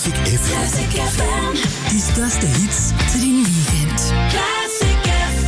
Classic FM. Classic FM. De største hits til din weekend. Classic FM.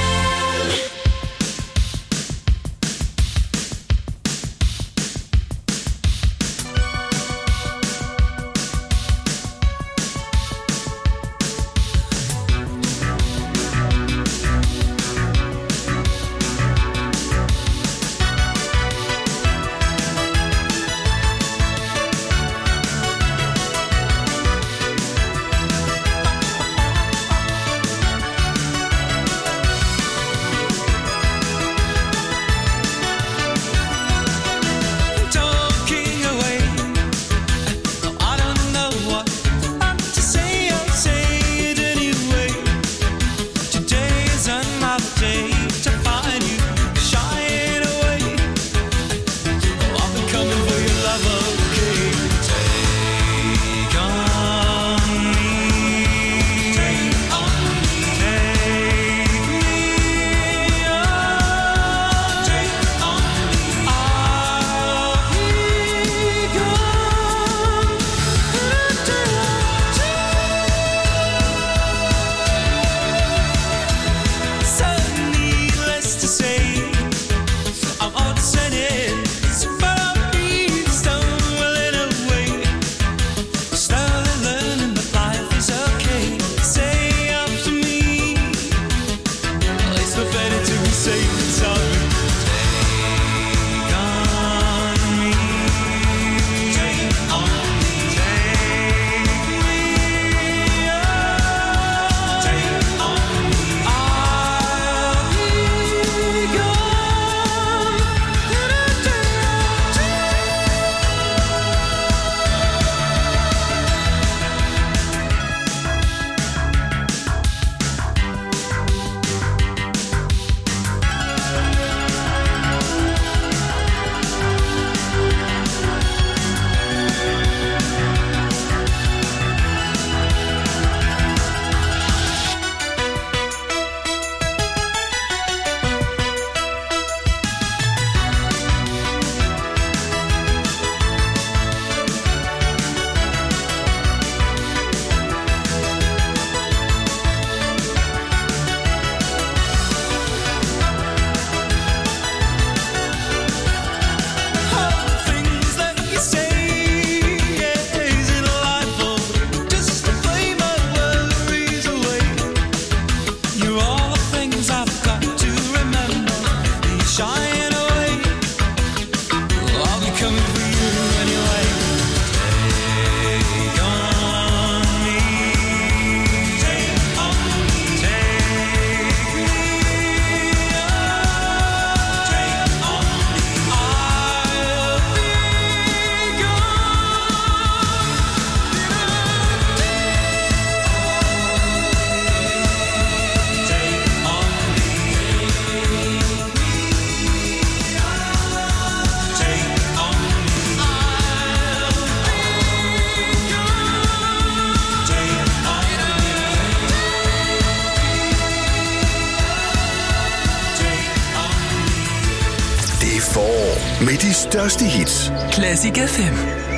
Med de største hits. Classic FM.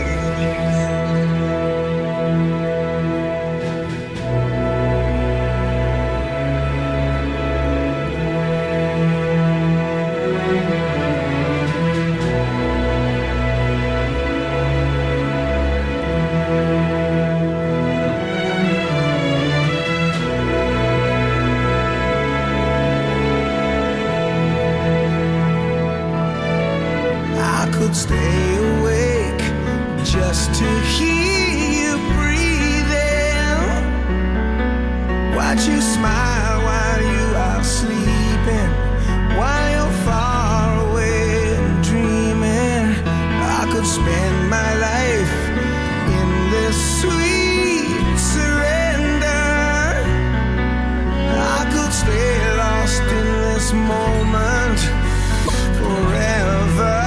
Stay awake just to hear you breathing. Watch you smile while you are sleeping, while you're far away and dreaming. I could spend my life in this sweet surrender. I could stay lost in this moment forever.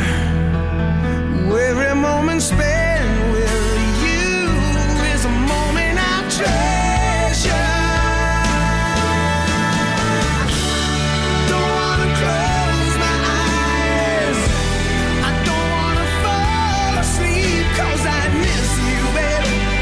Every moment spent with you is a moment I treasure. Don't wanna close my eyes, I don't wanna fall asleep, 'cause I miss you, baby.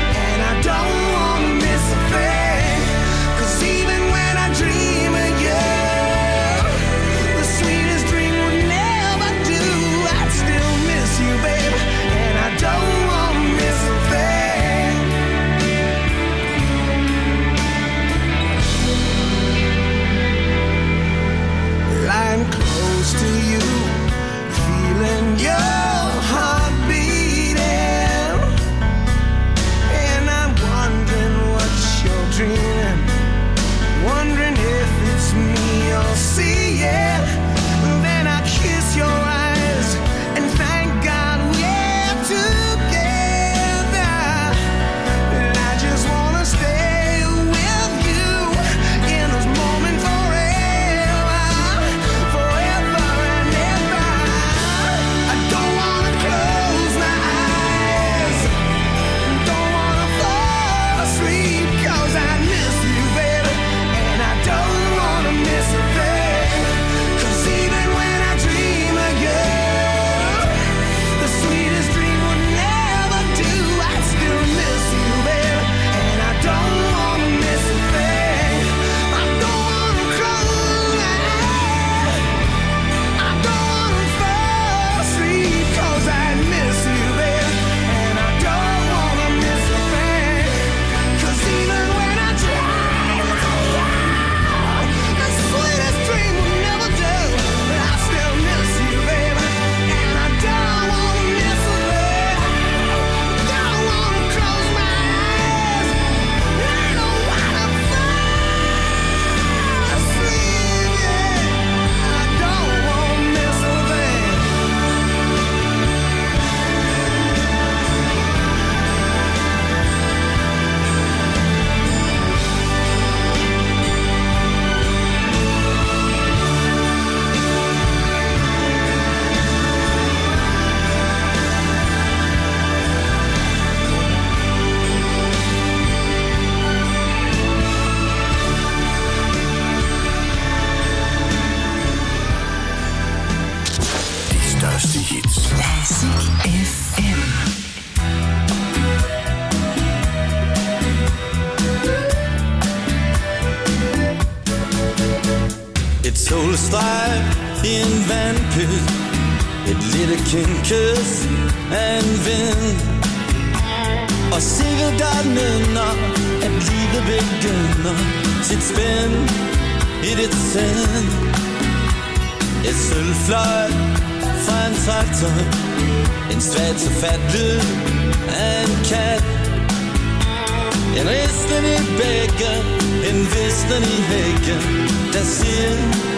dig i en vandpyt. Et lille kindkys af en vind. Og sikkert der minder, at livet begynder sit spænd i dit sind. Et sølvfløjt fra en traktor, en svagt så fat lyd af en kat. En risten i bækken, en visten i hækken, der siger,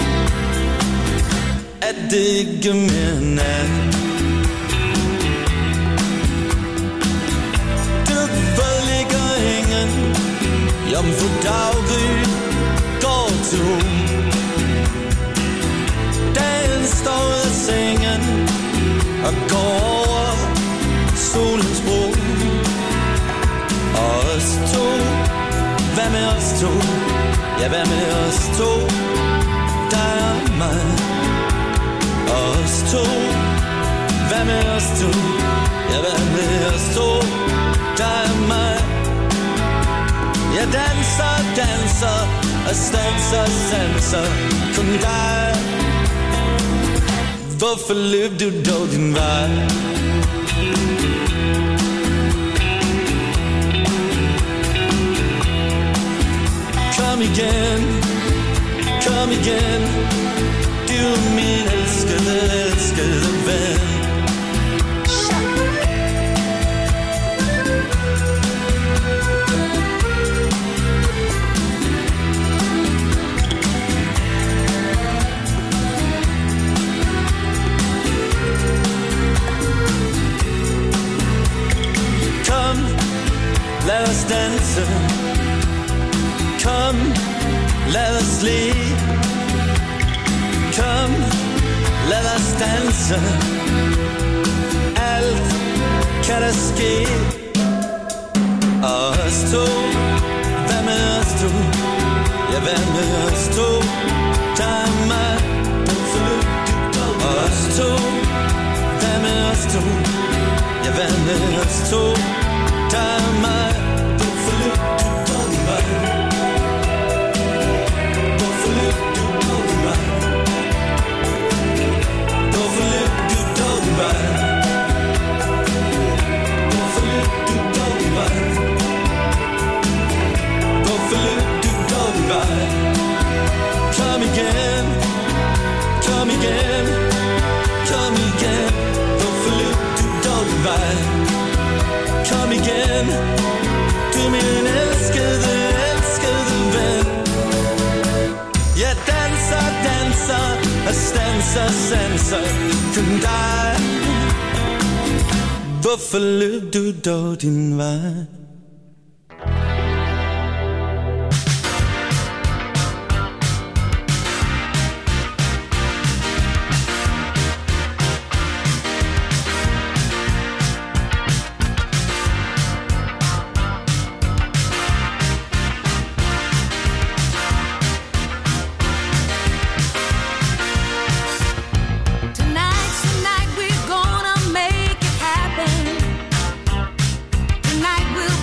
at det ikke mere nat. Du ligger ingen, jomfru daggry går to. Dagen står ud af sengen og går over solens bro. Og os to, hvad med os to? Ja, hvad med os to? Dig og mig. Og os to, hvad med os to? Ja, hvad med os to? Dig og mig. Jeg danser, danser og stanser, sanser kun dig. Hvorfor løb du dog din vej? Kom igen, kom igen, du er min elskede, elskede ven. Kom, lad os danse. Kom, lad os le. Kom, lad os danse. Alt kan der ske. Og os to, hvad med os to? Ja, hvad med os to? Der er mig. Og os to, hvad med os to? Ja, hvad med os to? Der er mig. Kom igen, kom igen, kom igen. Hvorfor løb du dog din vej? Kom igen, du er min elskede, elskede ven. Jeg danser, danser og stanser, sanser kun dig. Hvorfor løb du dog din vej? Tonight we're gonna make it happen. Tonight we'll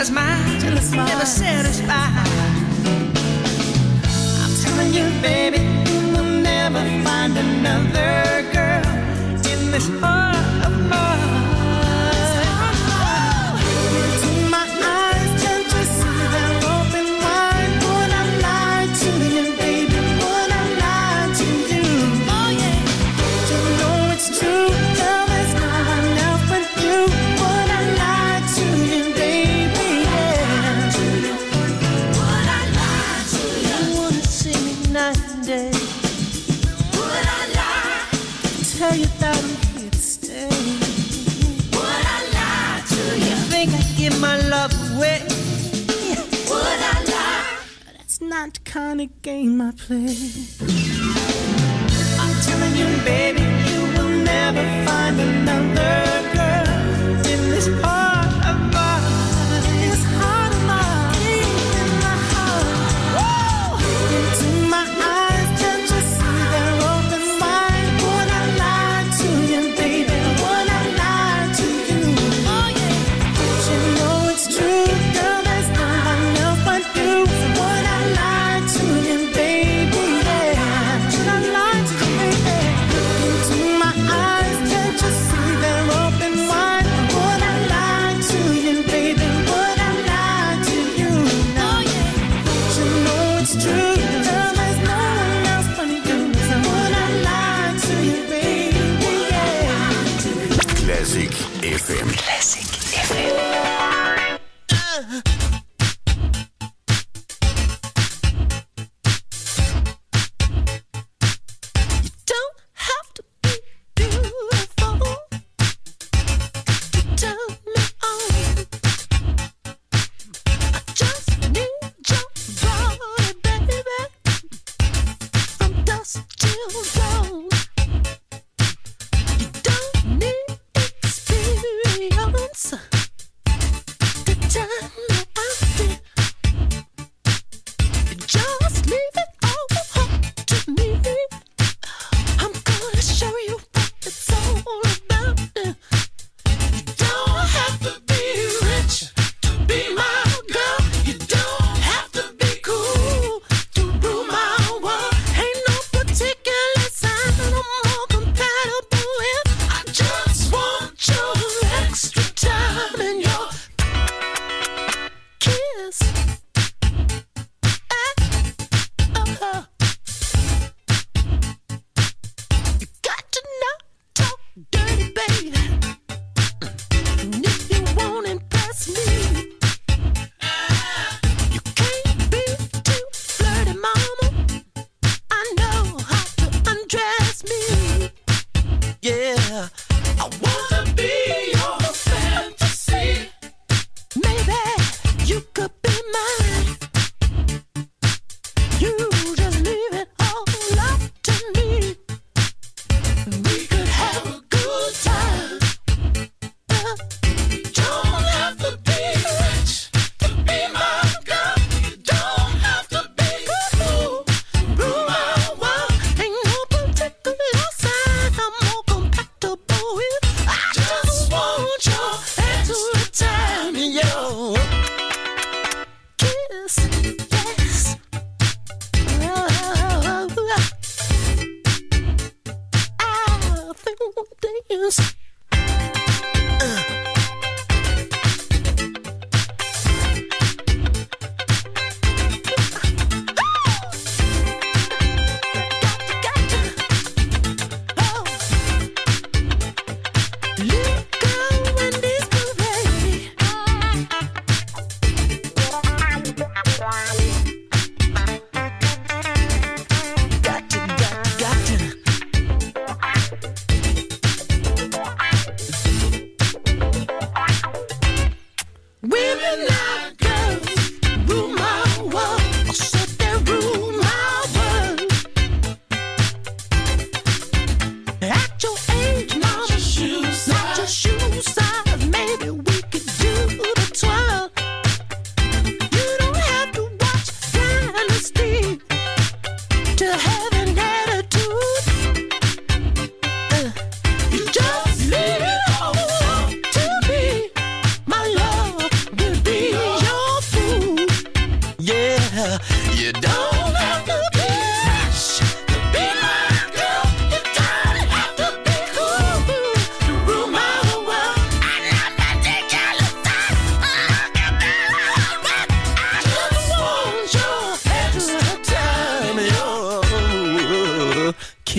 jealous mind, never satisfied. I'm telling you, baby, you will never find another girl in this heart of mine. Into my eyes, can't you see they're open wide? Would I lie to you, baby? Would I lie to you? Oh yeah, you know it's true, girl. There's no one else but you. Would I lie to you, baby? Yeah. Would I lie to you? You wanna see me night and day? Would I lie? Tell you that I'm here to stay. Would I lie to you? Think I'd give my love away? Would I lie? That's not the kind of game I play. I'm telling you, baby, you will never find another girl in this heart of mine. This heart of mine, in my heart. Woo! Into my eyes, can't you see they're open wide? Would I lie to you, baby? Would I lie to you? Oh yeah, you know it's true, girl. There's no one else but you. Would I lie to you, baby? Yeah. Should I lie to you, baby? Into my eyes, can't you see they're open wide? Would I lie to you, baby? Would I lie to you? Oh yeah, you know it's true, girl. There's no one else but you. So would I lie to you, baby? Yeah. Classic FM. Classic FM. Don't have to be beautiful to turn me on. I just need your body, baby, from dusk till dawn. You don't need experience to turn me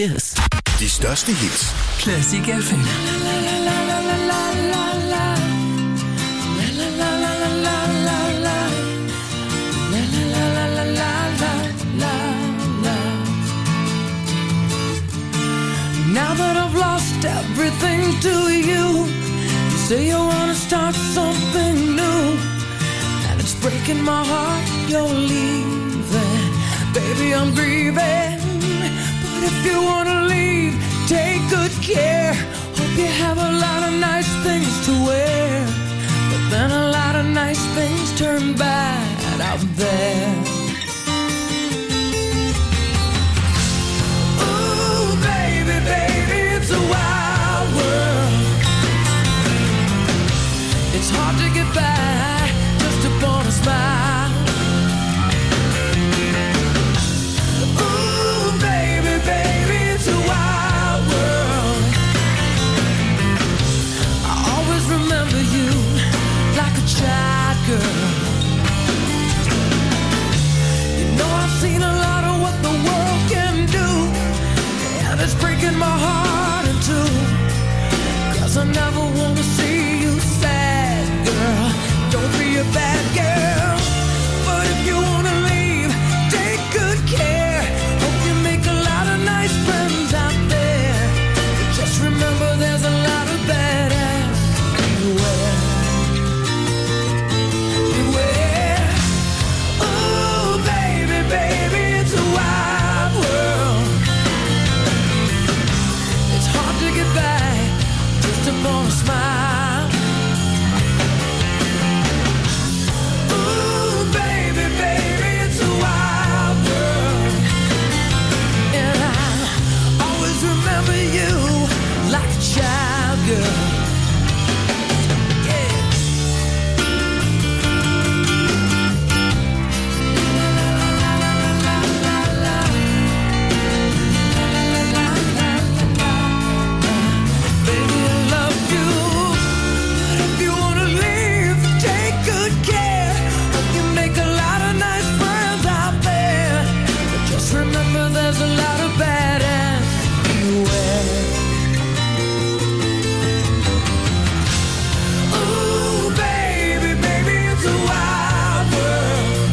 Yes. De største hits. Classic FM. Now that I've lost everything to you, you say you wanna start something new, and it's breaking my heart you're leaving. Baby, I'm grieving, but if you wanna leave, take good care. Hope you have a lot of nice things to wear, but then a lot of nice things turn bad out there. Baby, it's a wild world. It's hard to get by just upon a smile. Ooh, baby, it's a wild world. I always remember you like a child girl. You know I've seen a lot of what the world can do, and it's breaking my heart in two, 'cause I never wanna see you sad, girl. Don't be a bad girl. But if you wanna leave, take good care. Hope you make a lot of nice friends out there. But just remember there's a lot of badass beware. Beware. Ooh, baby, it's a wild world. To get back just upon a smile. Ooh, baby, it's a wild world, and I always remember you like a child girl. Remember there's a lot of badass beware. Ooh, baby, it's a wild world.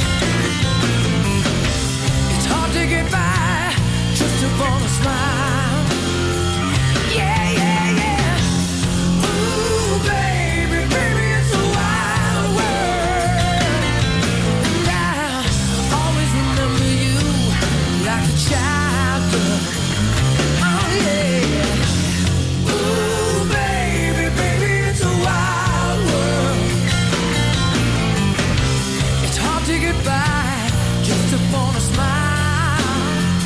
It's hard to get by just upon a smile. Yeah. Ooh, baby, it's a wild world. And I always remember you like a child girl. Oh yeah. Ooh, baby, it's a wild world. It's hard to get by just upon a smile.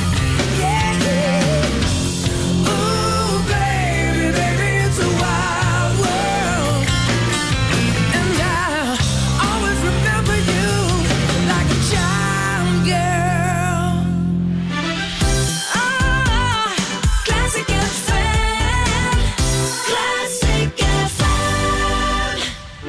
Yeah. Ooh, baby, it's a wild world. And I always remember you like a child girl. Classic FM. Classic FM.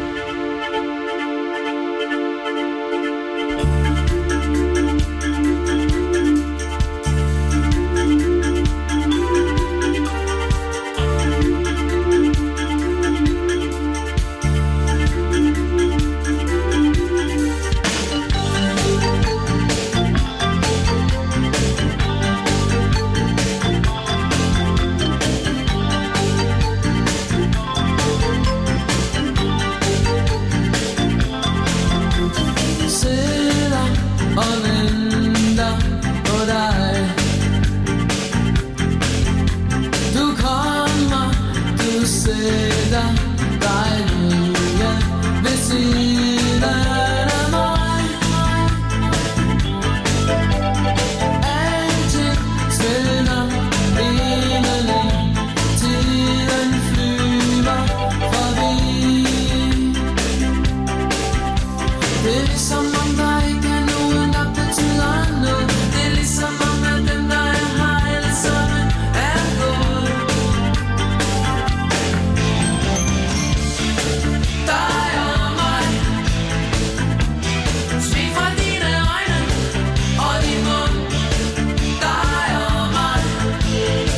Silla og venter på dig. Du kommer, du sætter dig ned ved siden af mig. Alting spiller endelig, tiden flyver forbi. Det er ligesom om der ikke er nogen, der betyder noget. Det er ligesom om at dem, der er her alle sammen, er gået. Dig og mig, svig fra dine øjne og din mund. Dig og mig,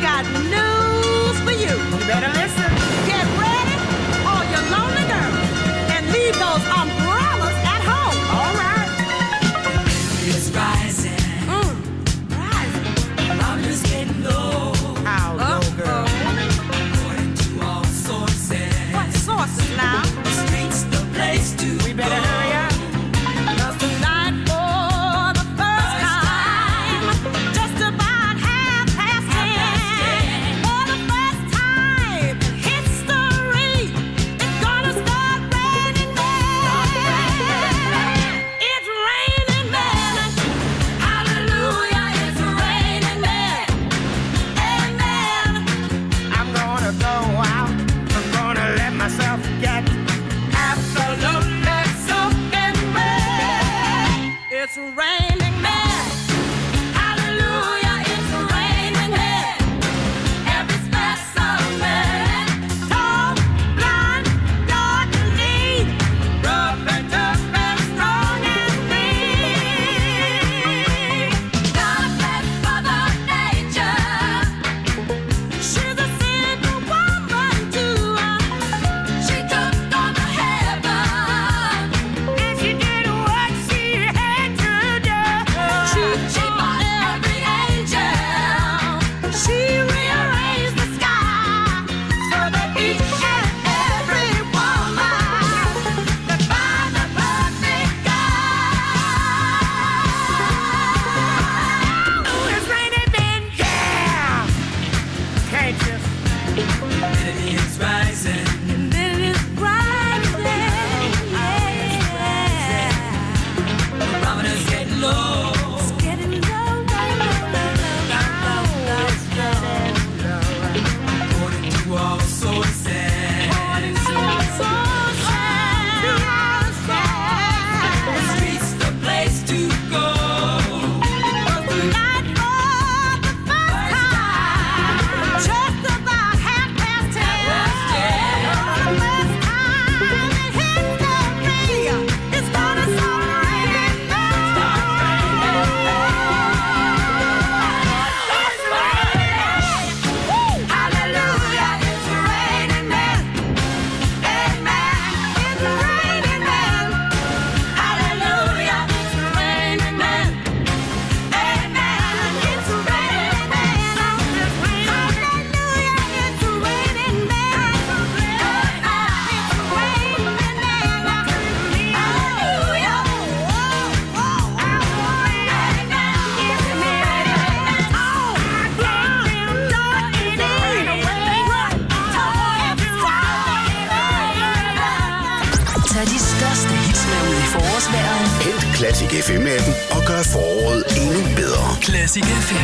got news for you. You better listen. Get ready, all you lonely girls, and leave those umbrellas at home. All right. It's rising. Rising. Thermometer's getting low. How low, girl? According to all sources. What sources now? The street's the place to We better go. hurry up. 'Cause tonight for the first time, just about 10:30, for the first time in history, it's gonna start raining men. It's raining men. Hallelujah, it's raining men. Amen. I'm gonna go out. I'm gonna let myself get absolutely soaking wet. It's raining men. Hallelujah, it's raining men. Every specimen, tall, blind, dark, and neat, rough and tough and strong and weak. God bless Mother Nature. She's a single woman too. She took on the heaven, and she did what she had to do. She fought every angel. She rearranged the sky so that each and every woman could find the perfect God. Ooh, it's raining men, yeah. Can't you? It's rising. And then it's rising, yeah. Thermometer's getting low. It's getting low, low, According to all sources. The street's the place to go. just about 10:30. For the first time in history, it's gonna start raining men. It's raining. Hallelujah, it's raining men. Amen. It's raining men. Hallelujah, it's raining men. Amen. It's raining men. Hallelujah, it's raining men. Tag de største hits med ud i forårsvejret. Hent Classic FM-appen og gør foråret endnu bedre. Classic FM.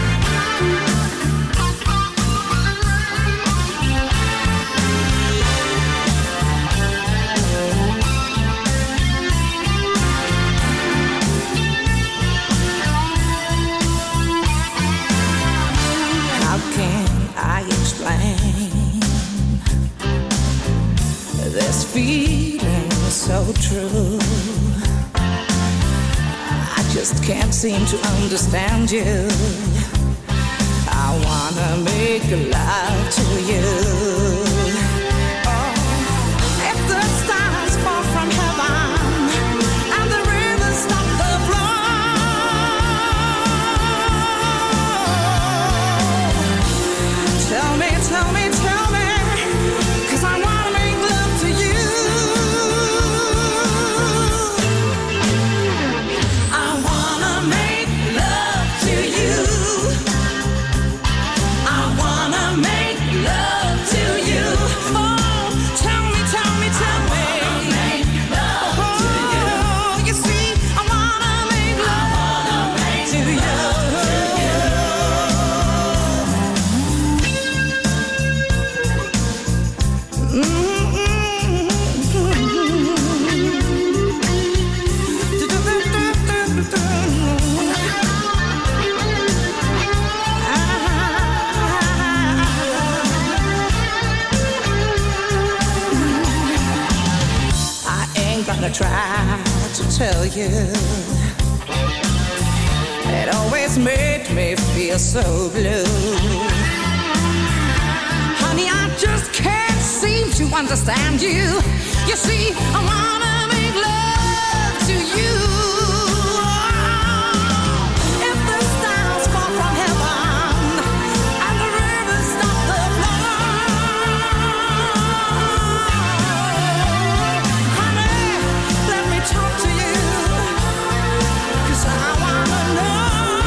How can I explain this feeling so true? I just can't seem to understand you. I wanna make love to you. Oh, if the stars fall from heaven and the rivers stop the flow, tell me, 'cause I wanna make love to you. I wanna make love to you. I wanna make love to you. Oh, tell me. Make love to you. You see, I wanna make love to you. I ain't gonna try to tell you. It always made me feel so blue. to understand you. You see, I wanna make love to you. If the stars fall from heaven and the rivers stop the flow, honey, let me talk to you, 'cause I wanna know.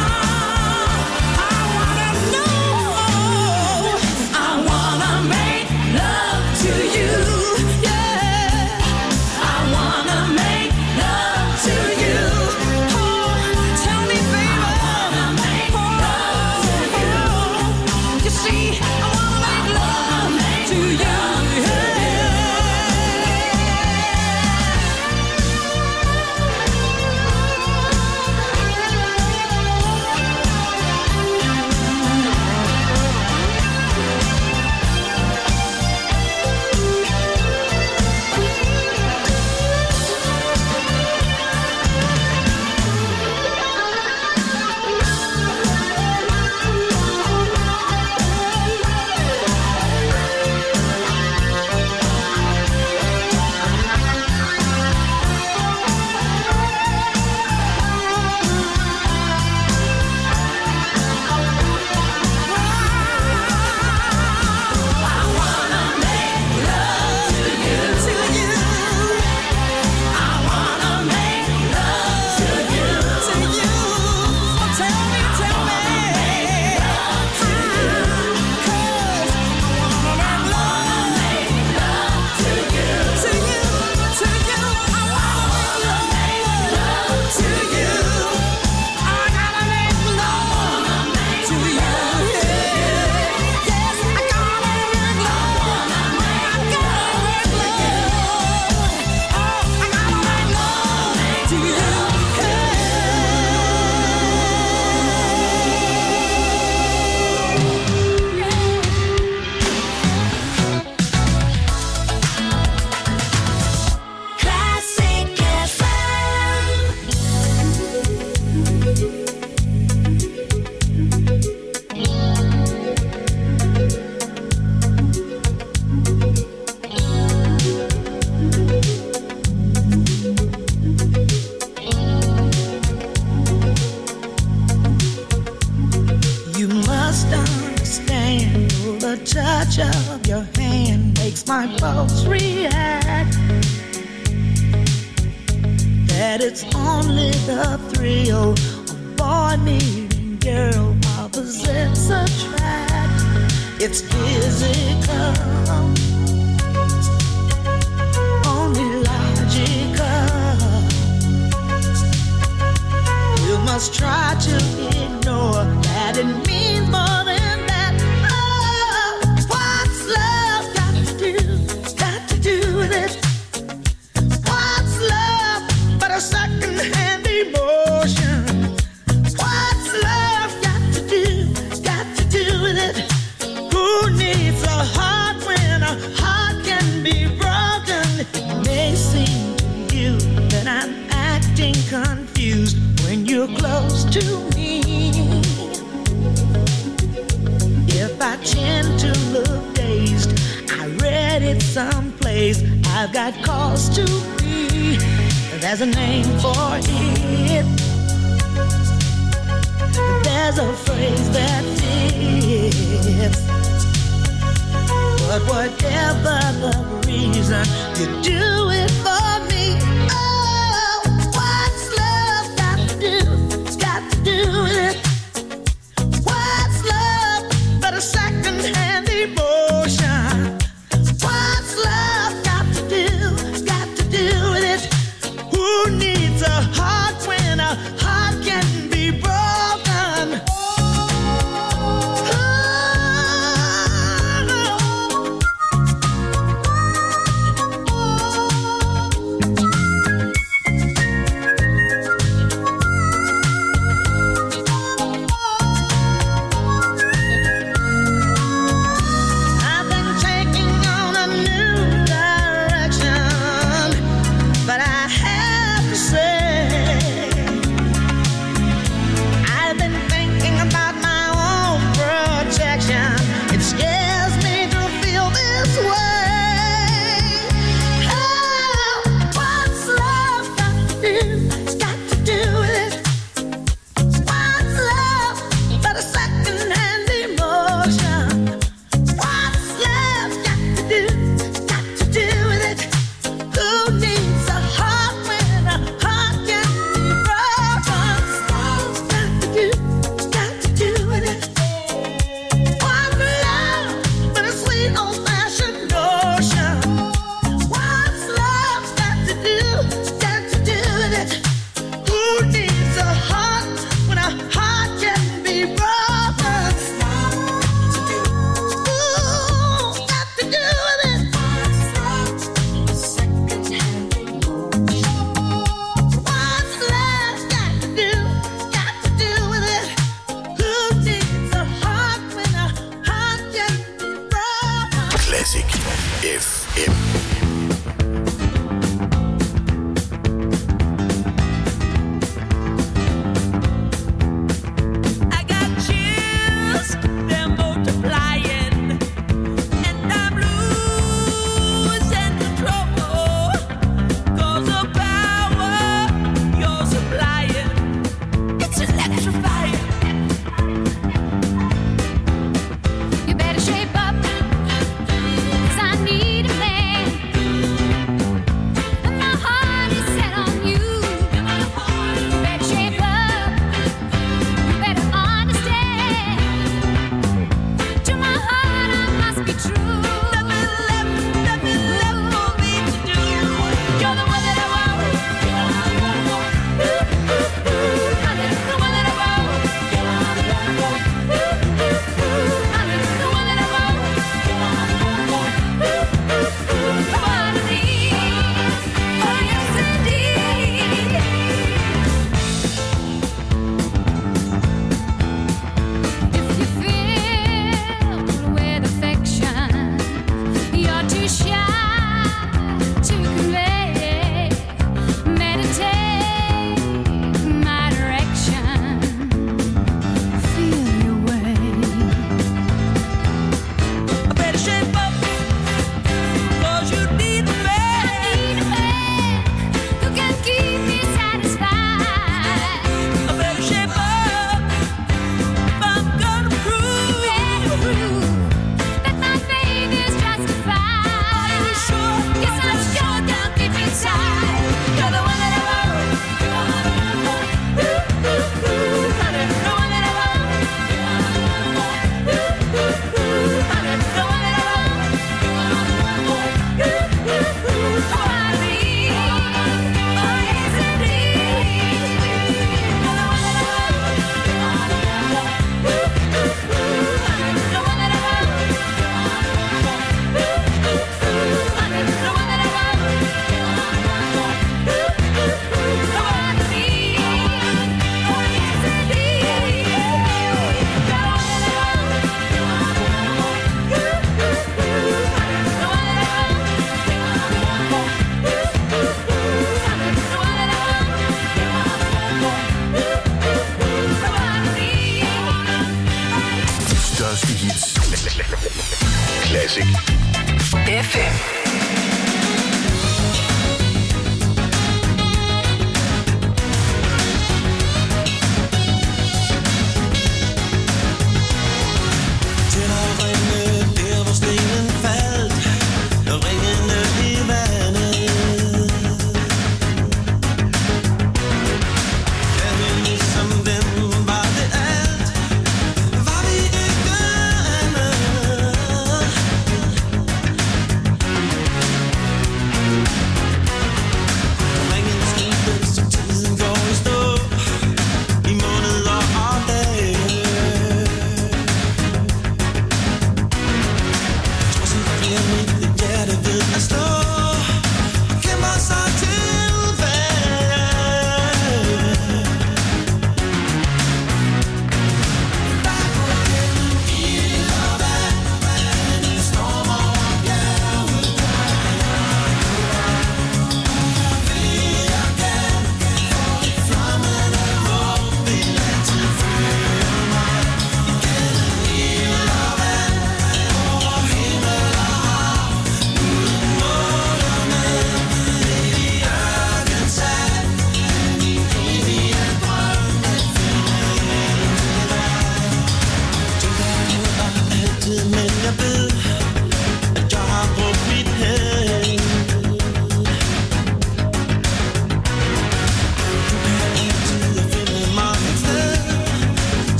To you, yeah. I wanna make love to you. Oh, tell me, baby. I wanna make love to you. You see, I wanna make love to you. My folks react that it's only the thrill of boy meeting girl opposites attract. It's physical, only logical. You must try to ignore that it means more than that. Oh, what's love got to do with it? What's love but a second-hand emotion? What's love got to do with it? Who needs a heart when a heart can be broken? It may seem to you that I'm acting confused when you're close to me. If I tend to look dazed, I read it someplace. I've got cause to be. There's a name for it. There's a phrase that fits. But whatever the reason, you do it for me. Oh, what's love got to do? It's got to do with it. What's love but a second-hand emotion? What's love got to do with it? Who needs a heart when a heart can be broken? Oh, Classic FM. I got chills, they're multiplying, and I'm losing control. 'Cause the power you're supplying, it's electrifying. You better shape up, 'cause I need a man. And my heart is set on you. You better shape up, you better understand. To my heart I must be true. Nothing left for me to do. You're the one that I want. Honey, the one that I want. Honey, the one that I want. The one I need. Oh yes indeed. If you filled with affection, you're too shy to convey. Meditate my direction. Feel your way. I better shape up, 'cause you need a man. I need a man who can keep me satisfied. I better shape up if I'm gonna prove. Better prove that my faith is justified. Are you sure? Yes, I'm sure down deep inside. You're the one that I want. Honey, the one that I want. Honey, the one that I want. The one I need. Oh yes indeed. You're the one that I want. Honey, the one that I want. Honey, the one that I want. The one I need. Oh yes indeed. The one that I want. The one that I De største hits. Classic FM. Til at ringe der, hvor stenen faldt, ringene i vandet. Ja, vi ligesom dem, var det alt, var vi ikke andet.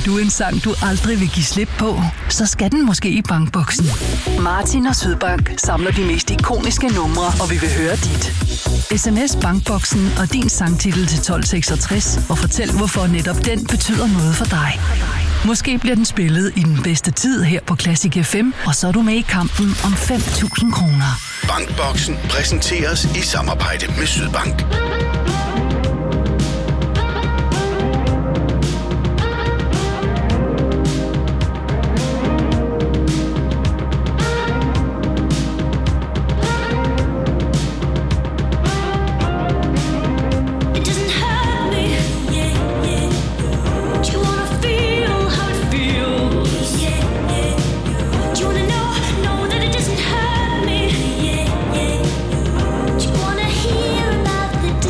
du en sang, du aldrig vil give slip på? Så skal den måske i Bankboksen. Martin og Sydbank samler de mest ikoniske numre, og vi vil høre dit. SMS Bankboksen og din sangtitel til 1266 og fortæl, hvorfor netop den betyder noget for dig. Måske bliver den spillet i den bedste tid her på Classic FM, og så er du med i kampen om 5.000 kroner. Bankboksen præsenteres i samarbejde med Sydbank. Wanna hear about the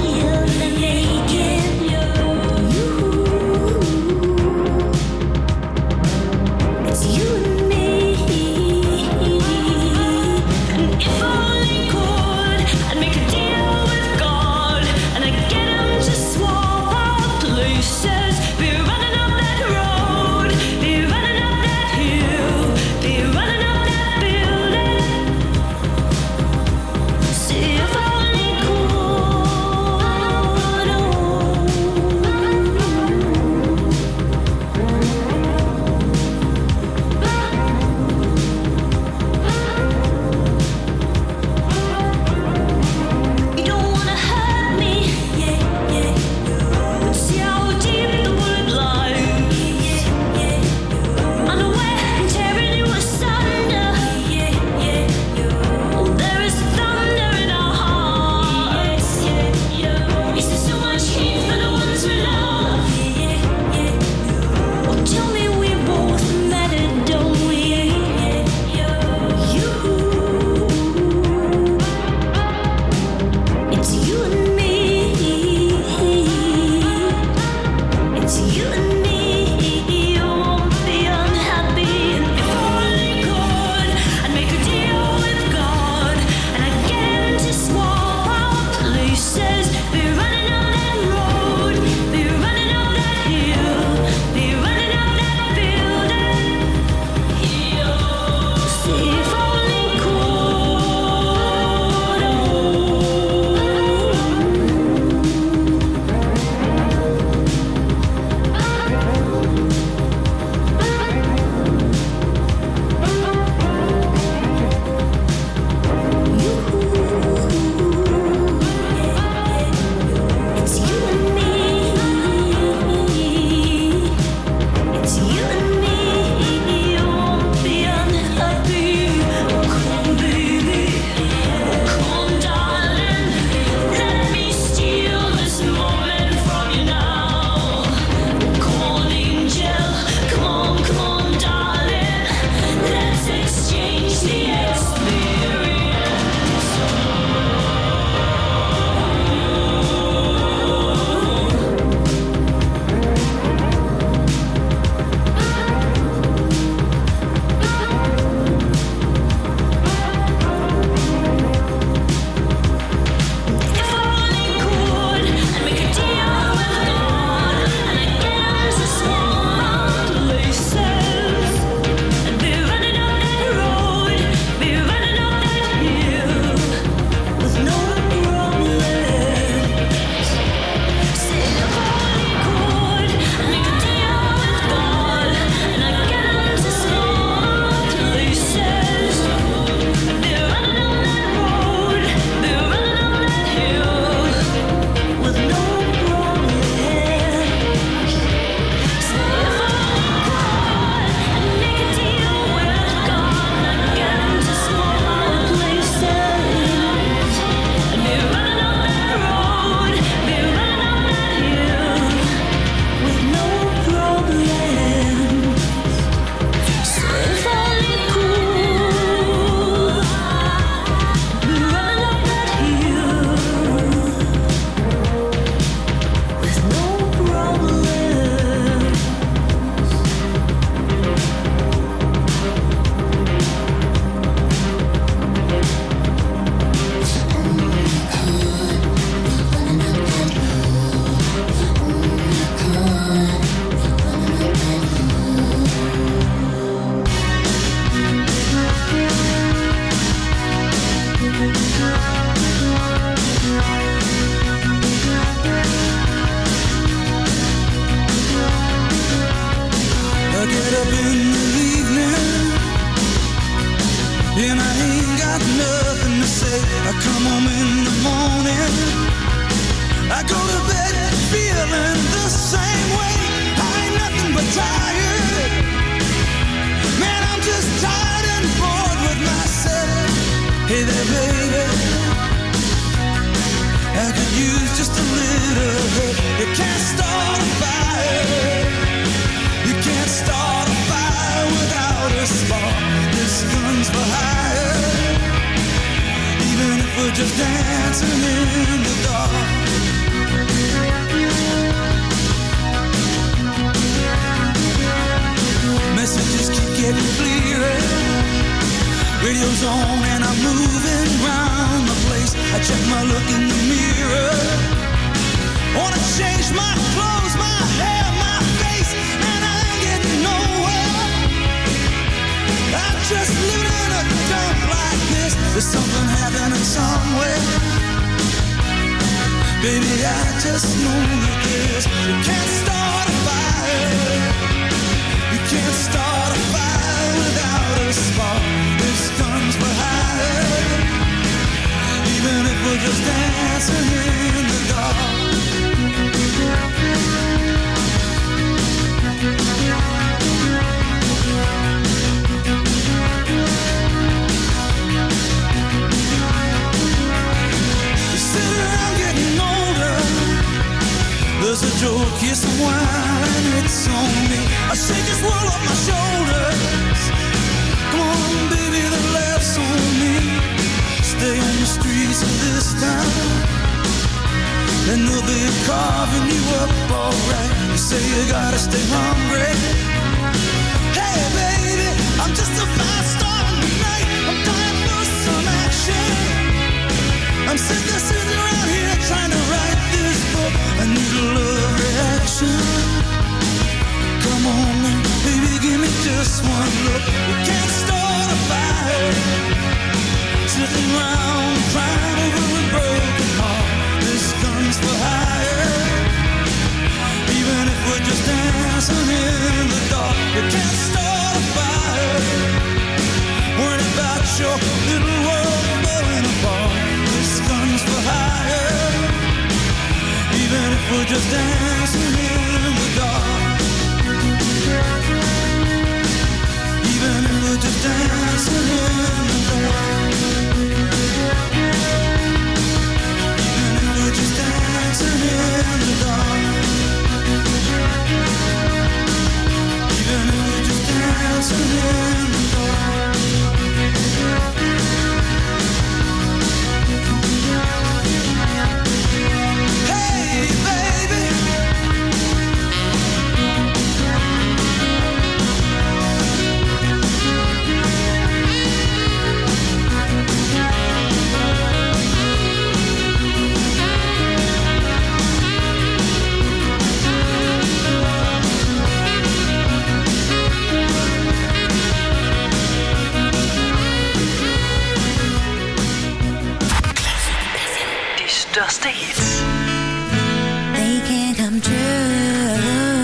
I come home in the morning, I go to bed feeling the same way. I ain't nothing but tired. Man, I'm just tired and bored with myself. Hey there, baby, I could use just a little help. You can't start a fire. You can't start a fire without a spark. This gun's for hire. Even if we're just dancing in the dark. Messages keep getting clearer. Radio's on and I'm moving round the place. I check my look in the mirror. Wanna change my clothes, my hair, my face, and I ain't getting nowhere. I'm just living in a dump like this. There's something happening somewhere. Baby, I just know that this. You can't start a fire. You can't start a fire without a spark. This gun's for hire. Even if we're just dancing in the dark. You sit around getting older. There's a joke, here's some wine, it's on me. I shake this world off my shoulders. Come on, baby, the laughs on me. Stay on the streets of this town, and they'll be carving you up alright. You say you gotta stay hungry. Hey, baby, I'm just a fast star tonight. I'm dying for some action. I'm sitting around here trying to write this book. I need a love reaction. Come on, baby, give me just one look. You can't start a fire. Sitting around crying over a broken heart. This gun's for hire. Even if we're just dancing in the dark. You can't start a fire. Worrying about your little world blowing apart. This gun's for hire. Even if we're just dancing in the dark. Even if we're just dancing in the dark. Even if we're just dancing in the dark. Even if we're just dancing in the dark. Hey, baby. De største hits. They can't come true.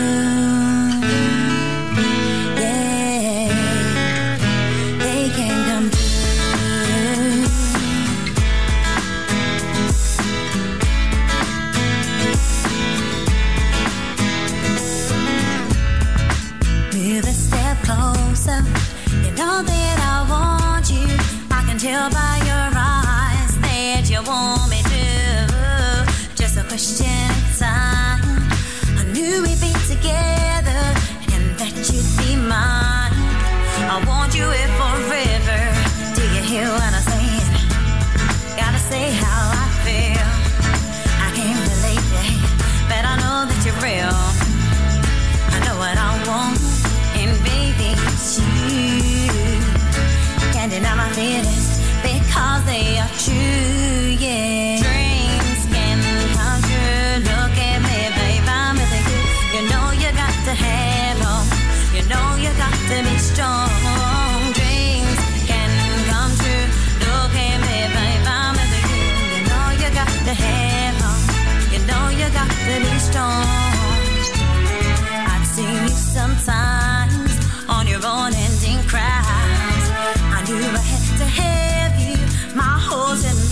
Yeah, they can't come true. Move a step closer. You know that I want you. I can tell by your eyes that you want me to. Just a question of time. I knew we'd be together and that you'd be mine. I want you here forever. Do you hear what I'm saying? Gotta say how I feel. I can't relate to it, but I know that you're real. I know what I want, and baby, it's you. Can't deny my feelings because they are true, yeah. Dreams can come true. Look at me, babe, I'm with you. You know you got to have hope. You know you got to be strong. Dreams can come true. Look at me, babe, I'm with you. You know you got to have hope. You know you got to be strong. I've seen you sometimes on your own ending cries. I knew I had to have you, my horse and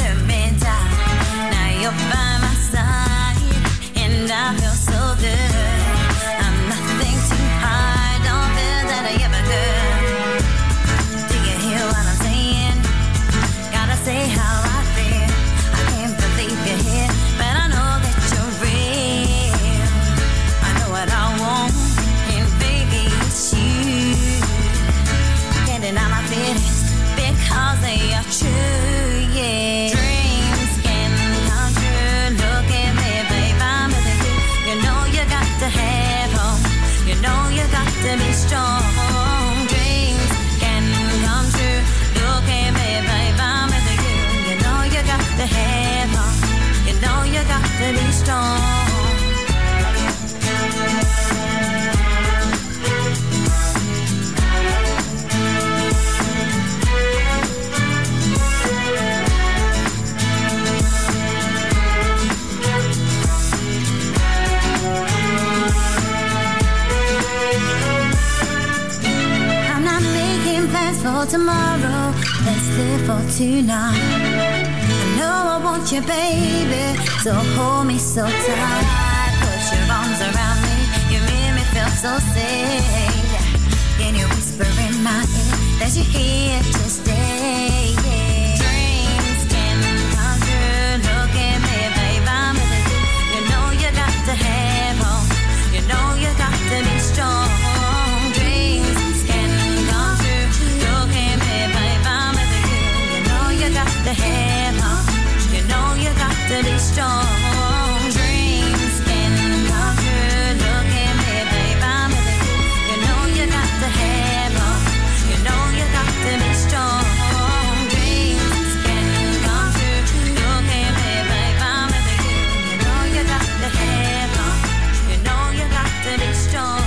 plans for tomorrow. Let's live for tonight. I know I want you, baby, so hold me so tight. Put your arms around me, you make me feel so safe. Can you whisper in my ear that you're here to stay? Dreams can come true. Look at me, babe, I'm with you. You know you got to have hope. You know you got to be strong. Dreams can come true. Look at me, babe, I'm with you. You know you got to have hope. You know you got to be strong. Dreams can come true. Look at me, babe, I'm with you. You know you got to have hope. You know you got to be strong. Dreams can come true. Look at me, babe, I'm with you. You know you got to have hope. You know you got to be strong.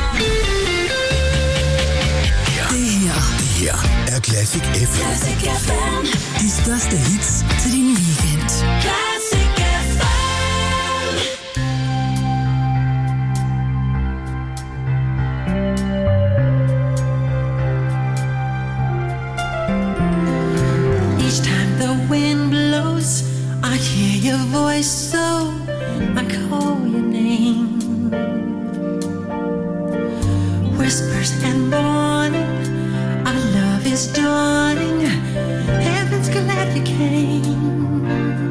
Det her er Classic FM. Classic FM. De største hits til din weekend. Classic FM. Each time the wind blows, I hear your voice, so I call your name. Whispers and warning, our love is dawning. Heaven's glad you came.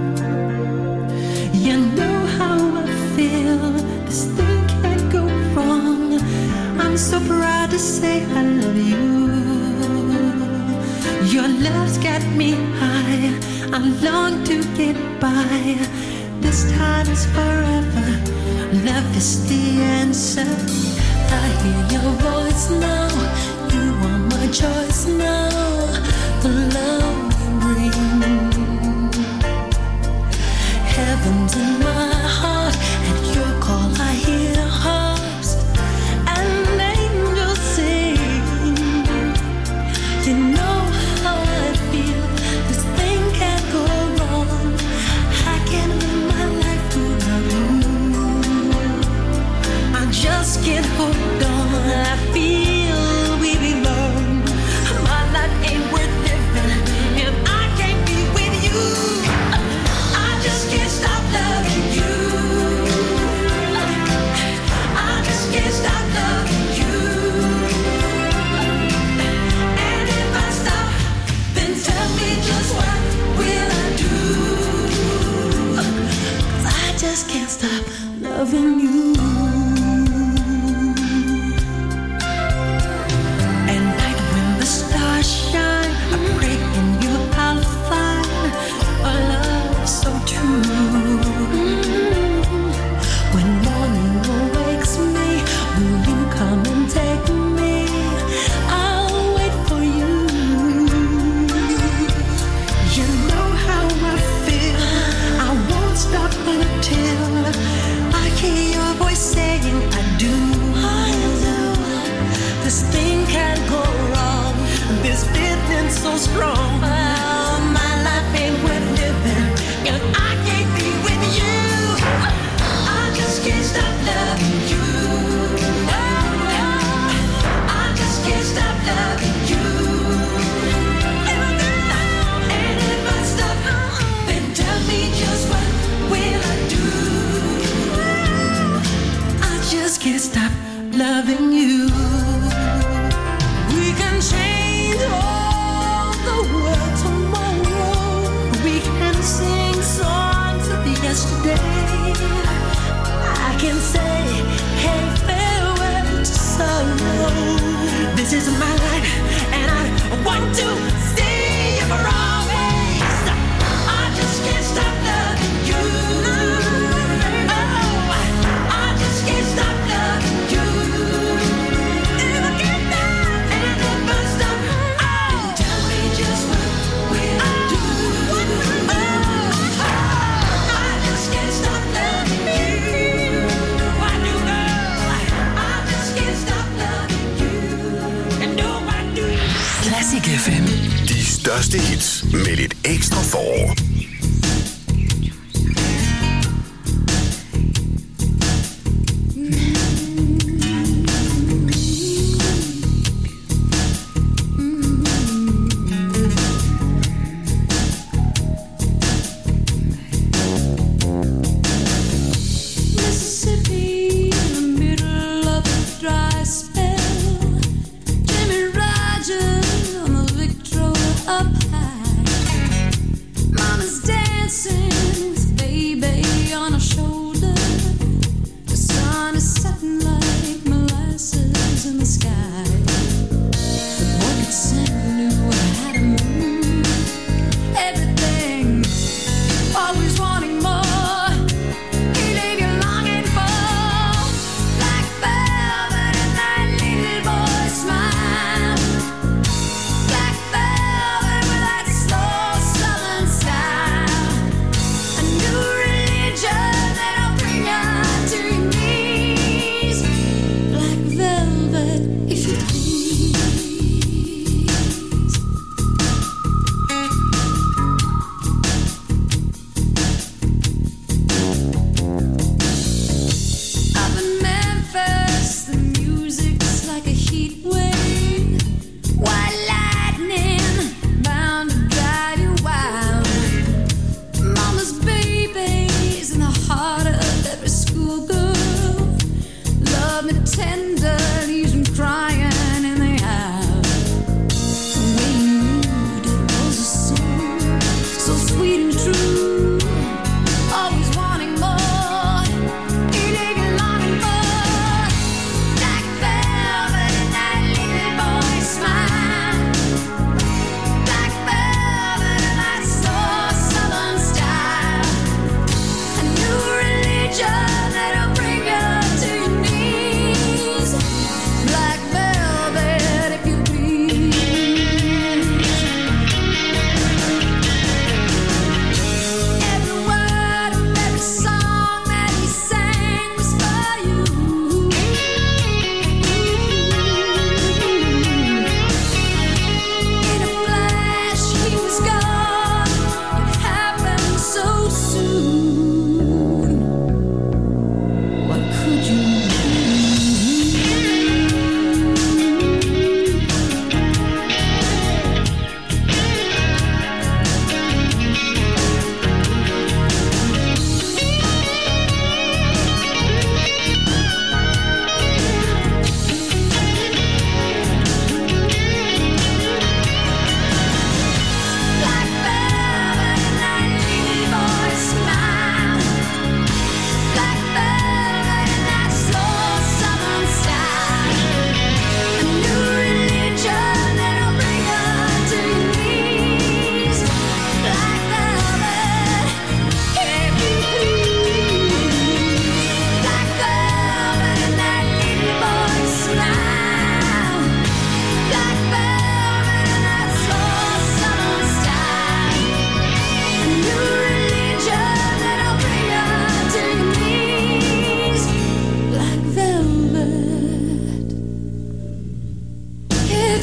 You know how I feel. This thing can't go wrong. I'm so proud to say I love you. Your love's got me high. I long to get by. This time is forever. Love is the answer. I hear your voice now. You are my choice now. The love you bring. Heaven's in my heart. At your call I hear harps and angels sing. You know how I feel. This thing can't go wrong. I can live my life without you. I just can't hold on. I feel we belong. My life ain't worth living if I can't be with you. I just can't stop loving you. I just can't stop loving you. And if I stop, then tell me just what will I do? 'Cause I just can't stop loving you. At night when the stars shine, I pray in you I'll find a love so true. When morning awakes me, will you come and take me? I'll wait for you. You know how I feel. I won't stop until I hear your voice saying I do. I do. This thing can't go wrong. This feeling so strong. Oh, my life ain't worth living if I can't be with you. I just can't stop loving you. I just can't stop loving you. And if I stop, then tell me just what will I do? I just can't stop loving you. We can change all the world tomorrow. We can sing songs of yesterday. I can say, hey, farewell to sorrow. This is my life, and I want to see you for always. I just can't stop loving you. Oh, I just can't stop loving you. If I can't stop, and if I stop, oh, tell me just what will I do? I just can't stop loving you. I do know. I just can't stop loving you. And no, I do. Classic FM. De største hits med lidt ekstra forår.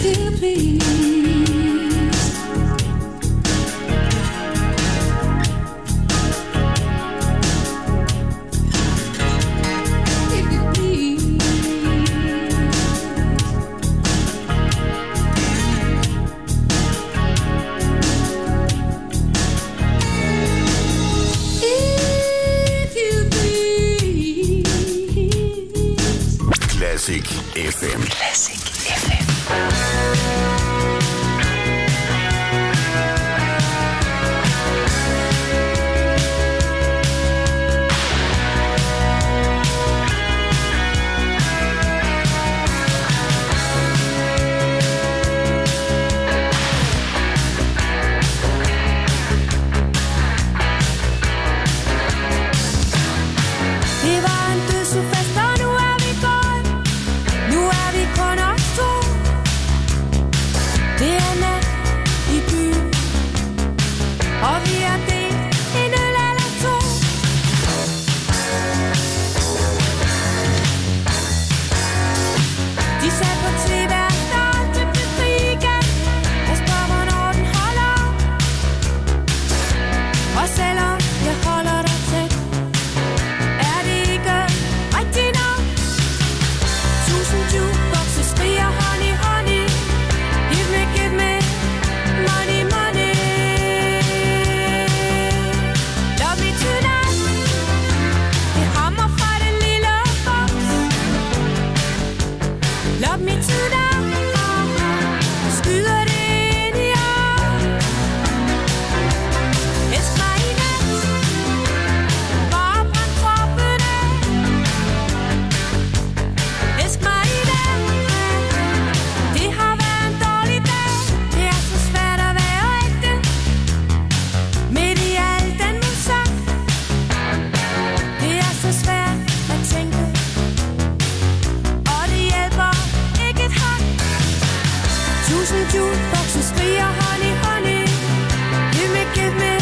you please. If you please. If you please. Classic FM. Classic FM. Det var en dødsfest, og nu er vi gået. Nu er vi kun os to. Det er nat i byen, og vi har delt en øl eller to. De sagde på TV, at der aldrig blev fri igen. Jeg spørger, hvornår den holder. Og selvom jeg holder dig tæt, er det ikke rigtigt nok. 1000 jukeboxe skriger honey, honey. Give me money, money. Love me tonight. Det hammer fra den lille boks. Love me tonight. Skyder det ind i år. Elsk mig i nat. Bare brænd kroppen af. Elsk mig i dag. Det har været en dårlig dag. Det er så svært at være ægte. Midt i al den musik. Det er så svært at tænke. Og det hjælper ikke et hak. 1000 jukeboxe skriger honey, honey. Give me